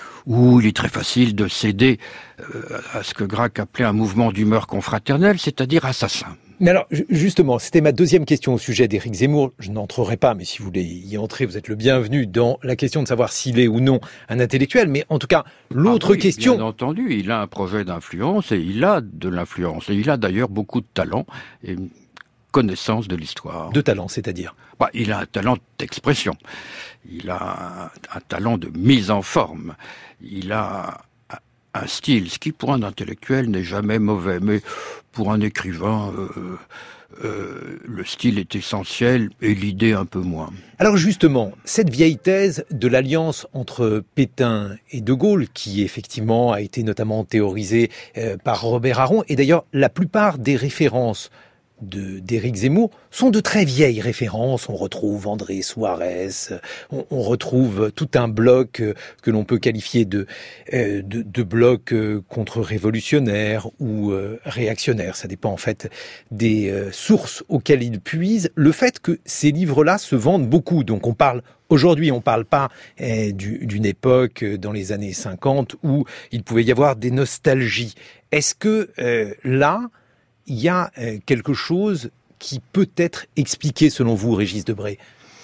où il est très facile de céder euh, à ce que Gracq appelait un mouvement d'humeur confraternelle, c'est-à-dire assassin. Mais alors, justement, c'était ma deuxième question au sujet d'Éric Zemmour. Je n'entrerai pas, mais si vous voulez y entrer, vous êtes le bienvenu dans la question de savoir s'il est ou non un intellectuel. Mais en tout cas, l'autre ah oui, question... Bien entendu, il a un projet d'influence et il a de l'influence. Et il a d'ailleurs beaucoup de talent et une connaissance de l'histoire. De talent, c'est-à-dire bah, il a un talent d'expression. Il a un, un talent de mise en forme. Il a un style, ce qui pour un intellectuel n'est jamais mauvais, mais pour un écrivain, euh, euh, le style est essentiel et l'idée un peu moins. Alors justement, cette vieille thèse de l'alliance entre Pétain et De Gaulle, qui effectivement a été notamment théorisée euh, par Robert Aron, et d'ailleurs la plupart des références de, d'Éric Zemmour sont de très vieilles références. On retrouve André Suarez, on, on retrouve tout un bloc euh, que l'on peut qualifier de, euh, de, de bloc euh, contre-révolutionnaire ou euh, réactionnaire. Ça dépend en fait des euh, sources auxquelles il puise. Le fait que ces livres-là se vendent beaucoup, donc on parle aujourd'hui, on ne parle pas euh, du, d'une époque euh, dans les années cinquante où il pouvait y avoir des nostalgies. Est-ce que euh, là, il y a euh, quelque chose qui peut être expliqué selon vous, Régis Debray?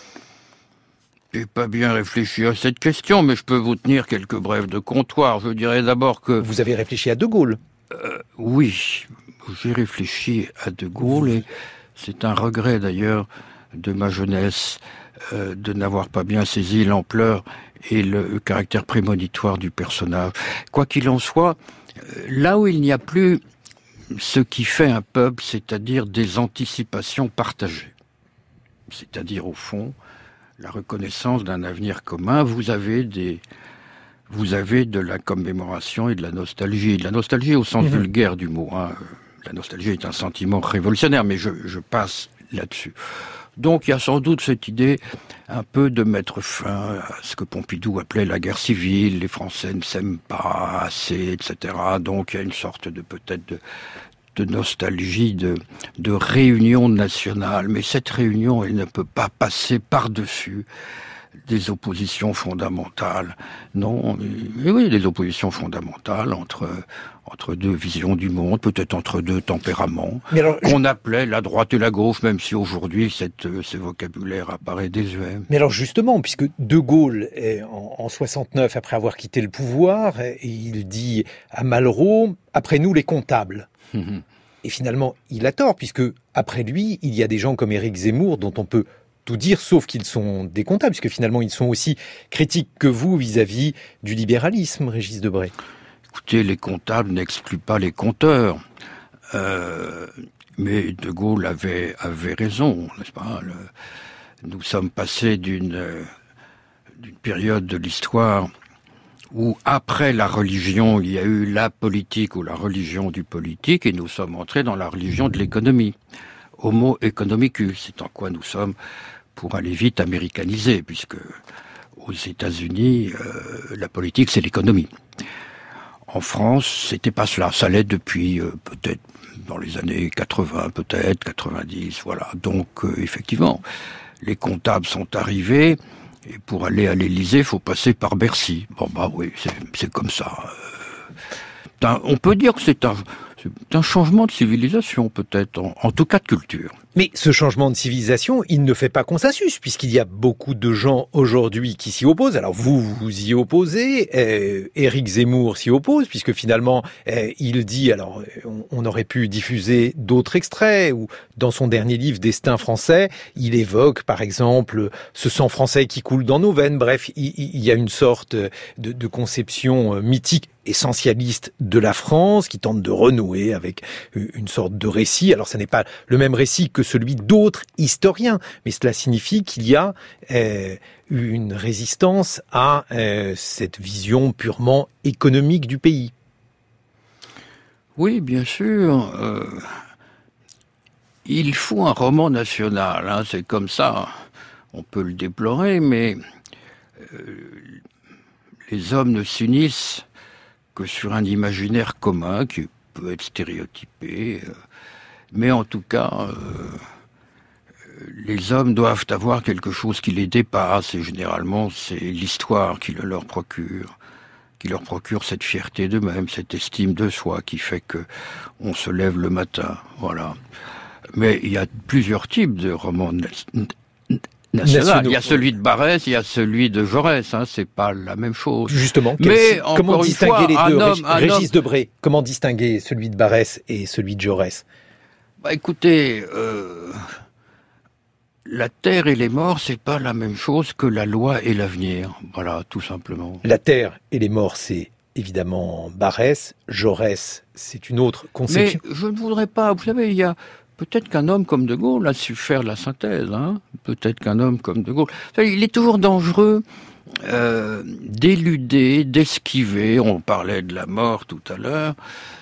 J'ai pas bien réfléchi à cette question, mais je peux vous tenir quelques brèves de comptoir. Je dirais d'abord que... Vous avez réfléchi à De Gaulle? euh, Oui, j'ai réfléchi à De Gaulle et c'est un regret d'ailleurs de ma jeunesse euh, de n'avoir pas bien saisi l'ampleur et le caractère prémonitoire du personnage. Quoi qu'il en soit, euh, là où il n'y a plus ce qui fait un peuple, c'est-à-dire des anticipations partagées, c'est-à-dire au fond la reconnaissance d'un avenir commun, vous avez des, vous avez de la commémoration et de la nostalgie, de la nostalgie au sens mmh. vulgaire du mot. Hein. La nostalgie est un sentiment révolutionnaire, mais je, je passe là-dessus. Donc il y a sans doute cette idée un peu de mettre fin à ce que Pompidou appelait la guerre civile, les Français ne s'aiment pas assez, et cetera. Donc il y a une sorte de peut-être de, de nostalgie, de, de réunion nationale. Mais cette réunion, elle ne peut pas passer par-dessus des oppositions fondamentales. Non, mais oui, des oppositions fondamentales entre, entre deux visions du monde, peut-être entre deux tempéraments, alors, qu'on je... appelait la droite et la gauche, même si aujourd'hui cette, ce vocabulaire apparaît désuet. Mais alors justement, puisque De Gaulle, est en, en soixante-neuf, après avoir quitté le pouvoir, et il dit à Malraux, après nous les comptables. Et finalement, il a tort, puisque après lui, il y a des gens comme Éric Zemmour, dont on peut tout dire, sauf qu'ils sont des comptables, puisque finalement, ils sont aussi critiques que vous vis-à-vis du libéralisme, Régis Debray. Écoutez, les comptables n'excluent pas les compteurs. Euh, mais De Gaulle avait, avait raison, n'est-ce pas? Le, nous sommes passés d'une, d'une période de l'histoire où, après la religion, il y a eu la politique ou la religion du politique, et nous sommes entrés dans la religion de l'économie. Homo economicus, c'est en quoi nous sommes, pour aller vite, américanisés, puisque aux États-Unis, euh, la politique, c'est l'économie. En France, c'était pas cela. Ça l'est depuis euh, peut-être dans les années quatre-vingts, peut-être quatre-vingt-dix, voilà. Donc, euh, effectivement, les comptables sont arrivés, et pour aller à l'Élysée, il faut passer par Bercy. Bon, bah oui, c'est, c'est comme ça. Euh, un, on peut dire que c'est un... C'est un changement de civilisation, peut-être, en, en tout cas de culture. Mais ce changement de civilisation, il ne fait pas consensus, puisqu'il y a beaucoup de gens aujourd'hui qui s'y opposent. Alors vous, vous y opposez, euh, Éric Zemmour s'y oppose, puisque finalement, euh, il dit, alors on, on aurait pu diffuser d'autres extraits, ou dans son dernier livre, Destin français, il évoque par exemple ce sang français qui coule dans nos veines. Bref, il, il y a une sorte de, de conception mythique, essentialiste de la France, qui tente de renouer avec une sorte de récit. Alors, ce n'est pas le même récit que celui d'autres historiens, mais cela signifie qu'il y a euh, une résistance à euh, cette vision purement économique du pays. Oui, bien sûr. Euh, il faut un roman national, hein, c'est comme ça. On peut le déplorer, mais euh, les hommes ne s'unissent que sur un imaginaire commun qui peut être stéréotypé, euh, mais en tout cas, euh, les hommes doivent avoir quelque chose qui les dépasse, et généralement c'est l'histoire qui le leur procure, qui leur procure cette fierté d'eux-mêmes, cette estime de soi qui fait que on se lève le matin, voilà. Mais il y a plusieurs types de romans nationaux. Il y a celui de Barrès, il y a celui de Jaurès, hein, c'est pas la même chose. Justement, mais quel, comment distinguer fois, les deux, homme, Régis homme... Debray, comment distinguer celui de Barrès et celui de Jaurès? Bah écoutez, euh, la terre et les morts, c'est pas la même chose que la loi et l'avenir. Voilà, tout simplement. La terre et les morts, c'est évidemment Barrès. Jaurès, c'est une autre conception. Mais je ne voudrais pas, vous savez, il y a peut-être qu'un homme comme De Gaulle a su faire la synthèse. Hein, peut-être qu'un homme comme De Gaulle... Il est toujours dangereux euh, d'éluder, d'esquiver. On parlait de la mort tout à l'heure.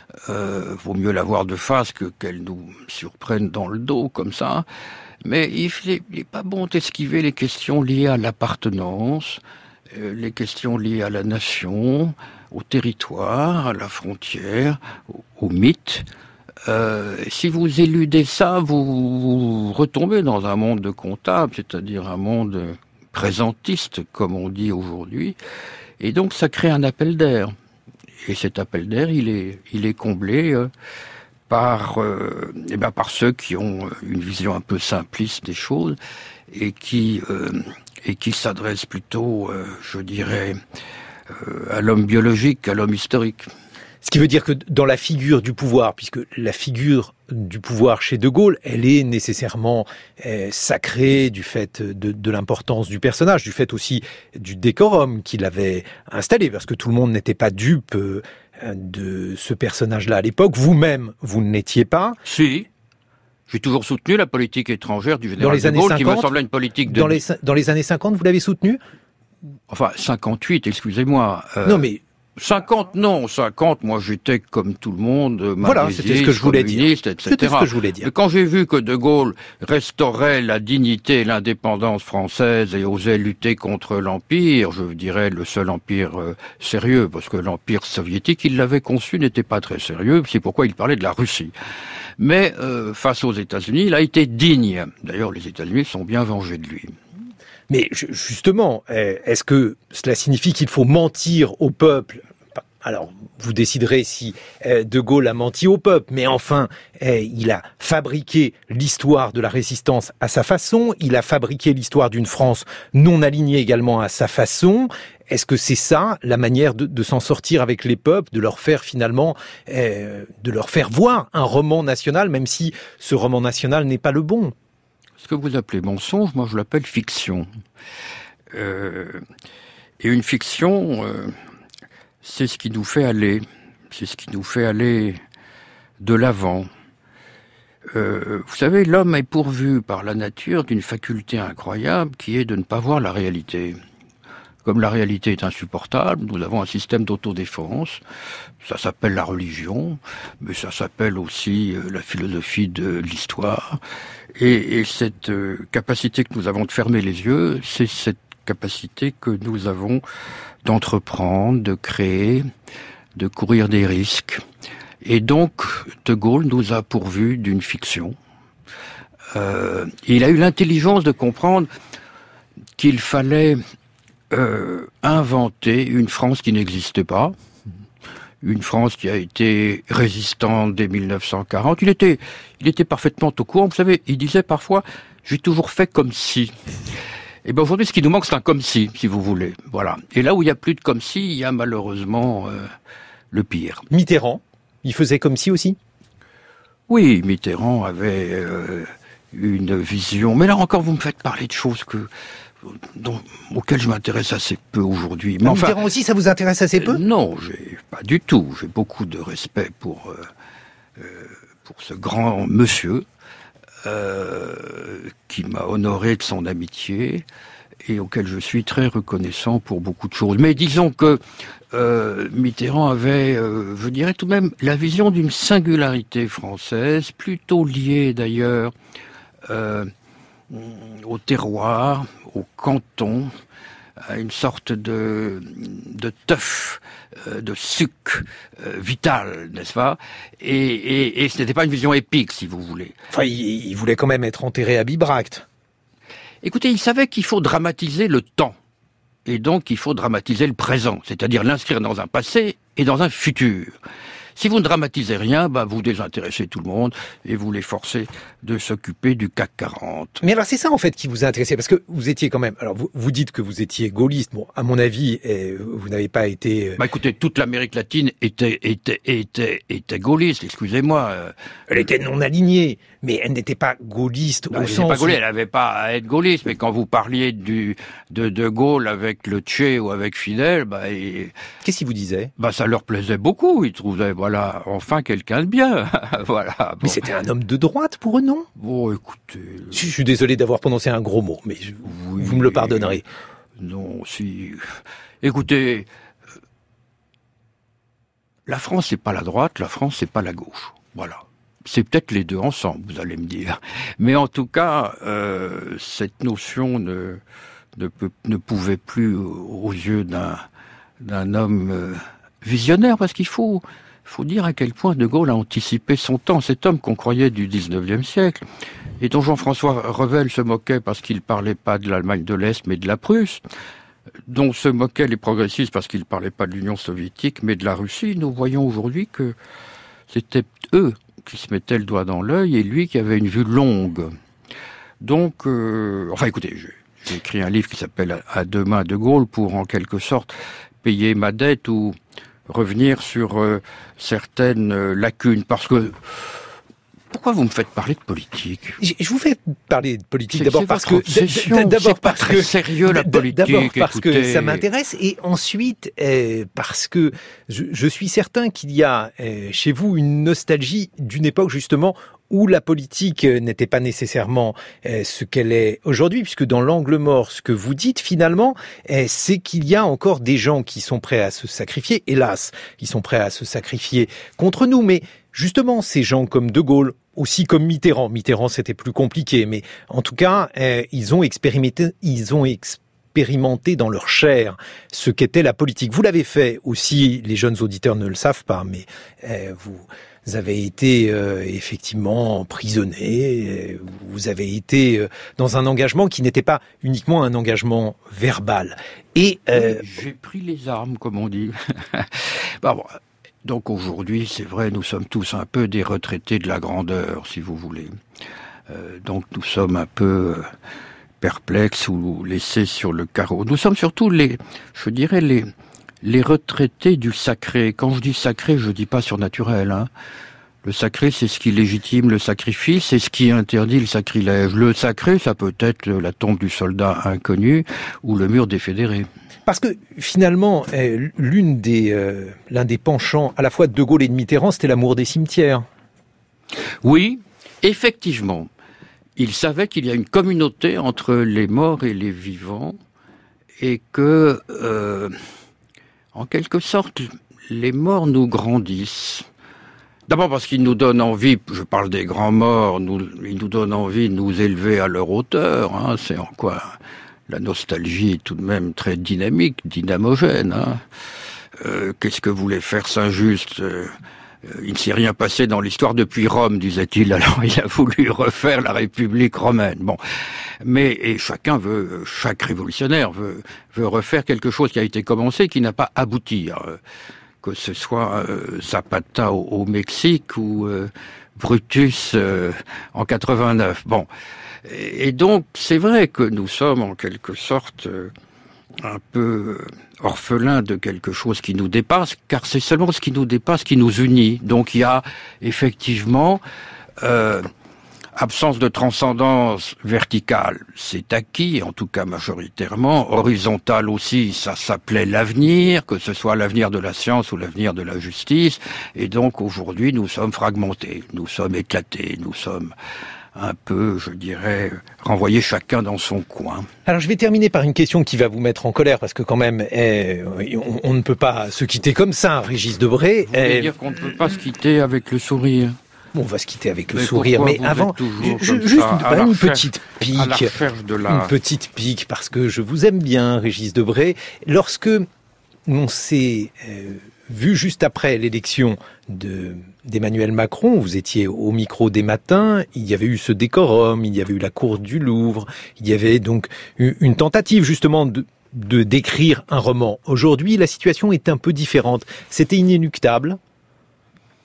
Euh, vaut mieux la voir de face que qu'elle nous surprenne dans le dos comme ça. Mais il n'est pas bon d'esquiver les questions liées à l'appartenance, euh, les questions liées à la nation, au territoire, à la frontière, au, au mythe. Euh, si vous éludez ça, vous, vous retombez dans un monde de comptables, c'est-à-dire un monde présentiste, comme on dit aujourd'hui. Et donc ça crée un appel d'air. Et cet appel d'air, il est, il est comblé euh, par, euh, eh ben par ceux qui ont une vision un peu simpliste des choses et qui, euh, et qui s'adressent plutôt, euh, je dirais, euh, à l'homme biologique qu'à l'homme historique. Ce qui veut dire que dans la figure du pouvoir, puisque la figure du pouvoir chez De Gaulle, elle est nécessairement euh, sacrée du fait de, de l'importance du personnage, du fait aussi du décorum qu'il avait installé, parce que tout le monde n'était pas dupe euh, de ce personnage-là à l'époque. Vous-même, vous ne l'étiez pas. Si. J'ai toujours soutenu la politique étrangère du général dans les de années Gaulle, cinquante, qui me semblait une politique de... Dans les, dans les années cinquante, vous l'avez soutenu ? Enfin, cinquante-huit, excusez-moi. Euh... Non, mais... cinquante, non, cinquante, moi j'étais comme tout le monde, voilà, c'était ce que je voulais dire. et cetera. C'était ce que je voulais dire. Mais quand j'ai vu que De Gaulle restaurait la dignité et l'indépendance française et osait lutter contre l'Empire, je dirais le seul empire euh, sérieux, parce que l'Empire soviétique, il l'avait conçu, n'était pas très sérieux, c'est pourquoi il parlait de la Russie. Mais euh, face aux États-Unis, il a été digne. D'ailleurs, les États-Unis sont bien vengés de lui. Mais justement, est-ce que cela signifie qu'il faut mentir au peuple ? Alors, vous déciderez si De Gaulle a menti au peuple, mais enfin, il a fabriqué l'histoire de la résistance à sa façon, il a fabriqué l'histoire d'une France non alignée également à sa façon. Est-ce que c'est ça, la manière de, de s'en sortir avec les peuples, de leur faire finalement, euh, de leur faire voir un roman national, même si ce roman national n'est pas le bon ? Ce que vous appelez mensonge, moi je l'appelle fiction. Euh, et une fiction... Euh c'est ce qui nous fait aller, c'est ce qui nous fait aller de l'avant. Euh, vous savez, l'homme est pourvu par la nature d'une faculté incroyable qui est de ne pas voir la réalité. Comme la réalité est insupportable, nous avons un système d'autodéfense. Ça s'appelle la religion, mais ça s'appelle aussi euh, la philosophie de l'histoire. Et, et cette euh, capacité que nous avons de fermer les yeux, c'est cette capacité que nous avons d'entreprendre, de créer, de courir des risques. Et donc, De Gaulle nous a pourvus d'une fiction. Euh, il a eu l'intelligence de comprendre qu'il fallait euh, inventer une France qui n'existait pas, une France qui a été résistante dès mille neuf cent quarante. Il était, il était parfaitement au courant. Vous savez, il disait parfois « j'ai toujours fait comme si ». Et bien aujourd'hui, ce qui nous manque, c'est un comme si, si vous voulez. Voilà. Et là où il n'y a plus de comme si, il y a malheureusement euh, le pire. Mitterrand, il faisait comme si aussi ? Oui, Mitterrand avait euh, une vision. Mais là encore, vous me faites parler de choses que, dont, auxquelles je m'intéresse assez peu aujourd'hui. Mais ah, enfin, Mitterrand aussi, ça vous intéresse assez peu ? euh, Non, j'ai pas du tout. J'ai beaucoup de respect pour, euh, euh, pour ce grand monsieur. Euh, qui m'a honoré de son amitié et auquel je suis très reconnaissant pour beaucoup de choses. Mais disons que euh, Mitterrand avait, euh, je dirais tout de même, la vision d'une singularité française, plutôt liée d'ailleurs euh, au terroir, au canton, à une sorte de, de teuf, euh, de suc euh, vital, n'est-ce pas ? Et, et, et ce n'était pas une vision épique, si vous voulez. Enfin, il, il voulait quand même être enterré à Bibracte. Écoutez, il savait qu'il faut dramatiser le temps. Et donc, il faut dramatiser le présent, c'est-à-dire l'inscrire dans un passé et dans un futur. Si vous ne dramatisez rien, bah, vous désintéressez tout le monde et vous les forcez de s'occuper du C A C quarante. Mais alors c'est ça en fait qui vous a intéressé, parce que vous étiez quand même, alors vous, vous dites que vous étiez gaulliste, bon à mon avis eh, vous n'avez pas été... Bah écoutez, toute l'Amérique latine était, était, était, était gaulliste, excusez-moi. Elle était non alignée, mais elle n'était pas gaulliste bah, au elle sens... Pas gaulliste, où... elle n'avait pas à être gaulliste, mais quand vous parliez du, de De Gaulle avec le Che ou avec Fidel, bah... Et, qu'est-ce qu'il vous disait? Bah ça leur plaisait beaucoup, ils trouvaient, voilà, enfin quelqu'un de bien, voilà. Bon. Mais c'était un homme de droite pour eux, non? Bon, écoutez... Je suis désolé d'avoir prononcé un gros mot, mais je... oui, vous me le pardonnerez. Non, si... Écoutez, la France c'est pas la droite, la France c'est pas la gauche, voilà. C'est peut-être les deux ensemble, vous allez me dire. Mais en tout cas, euh, cette notion ne, ne, peut, ne pouvait plus, aux yeux d'un, d'un homme euh, visionnaire, parce qu'il faut... Il faut dire à quel point De Gaulle a anticipé son temps. Cet homme qu'on croyait du dix-neuvième siècle, et dont Jean-François Revel se moquait parce qu'il parlait pas de l'Allemagne de l'Est, mais de la Prusse, dont se moquaient les progressistes parce qu'ils parlaient pas de l'Union soviétique, mais de la Russie, nous voyons aujourd'hui que c'était eux qui se mettaient le doigt dans l'œil, et lui qui avait une vue longue. Donc, euh, enfin écoutez, j'ai, j'ai écrit un livre qui s'appelle « À deux mains De Gaulle » pour, en quelque sorte, payer ma dette ou revenir sur euh, certaines euh, lacunes, parce que... Pourquoi vous me faites parler de politique? Je, je vous fais parler de politique c'est, d'abord c'est parce que d- d'abord c'est pas parce très que sérieux la politique. D'abord parce écoutez. que ça m'intéresse, et ensuite euh, parce que je, je suis certain qu'il y a euh, chez vous une nostalgie d'une époque justement où la politique n'était pas nécessairement euh, ce qu'elle est aujourd'hui, puisque dans l'angle mort, ce que vous dites finalement, euh, c'est qu'il y a encore des gens qui sont prêts à se sacrifier, hélas, qui sont prêts à se sacrifier contre nous, mais justement ces gens comme De Gaulle, aussi comme Mitterrand, Mitterrand c'était plus compliqué, mais en tout cas, euh, ils ont expérimenté, ils ont expérimenté dans leur chair ce qu'était la politique. Vous l'avez fait aussi, les jeunes auditeurs ne le savent pas, mais euh, vous... Vous avez été euh, effectivement emprisonné, vous avez été euh, dans un engagement qui n'était pas uniquement un engagement verbal. Et euh... oui, j'ai pris les armes, comme on dit. Bah, bon, donc aujourd'hui, c'est vrai, nous sommes tous un peu des retraités de la grandeur, si vous voulez. Euh, donc nous sommes un peu euh, perplexes ou laissés sur le carreau. Nous sommes surtout les, je dirais, les... les retraités du sacré. Quand je dis sacré, je dis pas surnaturel, hein. Le sacré, c'est ce qui légitime le sacrifice, c'est ce qui interdit le sacrilège. Le sacré, ça peut être la tombe du soldat inconnu ou le mur des fédérés. Parce que finalement, l'une des, euh, l'un des penchants à la fois de De Gaulle et de Mitterrand, c'était l'amour des cimetières. Oui, effectivement. Il savait qu'il y a une communauté entre les morts et les vivants, et que... Euh, en quelque sorte, les morts nous grandissent. D'abord parce qu'ils nous donnent envie, je parle des grands morts, nous, ils nous donnent envie de nous élever à leur hauteur. Hein, c'est en quoi la nostalgie est tout de même très dynamique, dynamogène. Hein. Euh, qu'est-ce que voulait faire Saint-Just ? euh, Il ne s'est rien passé dans l'histoire depuis Rome, disait-il. Alors il a voulu refaire la République romaine. Bon, mais et chacun veut, chaque révolutionnaire veut, veut refaire quelque chose qui a été commencé, qui n'a pas abouti. Euh, que ce soit euh, Zapata au, au Mexique ou euh, Brutus euh, en quatre-vingt-neuf. Bon, et, et donc c'est vrai que nous sommes en quelque sorte euh, un peu orphelins de quelque chose qui nous dépasse, car c'est seulement ce qui nous dépasse qui nous unit. Donc il y a effectivement euh, absence de transcendance verticale, c'est acquis, en tout cas majoritairement. Horizontale aussi, ça s'appelait l'avenir, que ce soit l'avenir de la science ou l'avenir de la justice. Et donc aujourd'hui, nous sommes fragmentés, nous sommes éclatés, nous sommes un peu, je dirais, renvoyer chacun dans son coin. Alors je vais terminer par une question qui va vous mettre en colère, parce que quand même, eh, on, on ne peut pas se quitter comme ça, Régis Debray. Vous voulez eh, dire qu'on ne peut pas se quitter avec le sourire? Bon, on va se quitter avec le mais sourire, mais avant, je, juste une, une petite pique, de la... une petite pique, parce que je vous aime bien, Régis Debray. Lorsque on s'est euh, vu juste après l'élection de d'Emmanuel Macron, vous étiez au micro des matins, il y avait eu ce décorum, il y avait eu la cour du Louvre, il y avait donc une tentative justement de, de d'écrire un roman. Aujourd'hui, la situation est un peu différente. C'était inéluctable.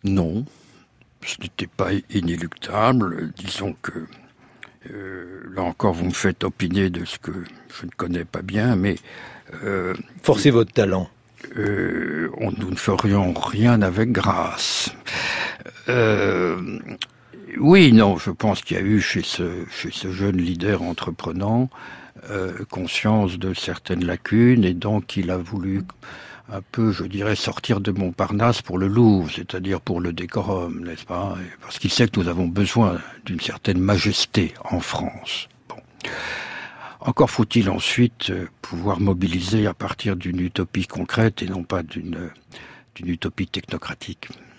Non, ce n'était pas inéluctable. Disons que, euh, là encore, vous me faites opiner de ce que je ne connais pas bien, mais... Euh, Forcez votre talent. Euh, on, nous ne ferions rien avec grâce. Euh, oui, non, je pense qu'il y a eu chez ce, chez ce jeune leader entreprenant euh, conscience de certaines lacunes, et donc il a voulu un peu, je dirais, sortir de Montparnasse pour le Louvre, c'est-à-dire pour le décorum, n'est-ce pas? Parce qu'il sait que nous avons besoin d'une certaine majesté en France. Bon. Encore faut-il ensuite pouvoir mobiliser à partir d'une utopie concrète et non pas d'une, d'une utopie technocratique.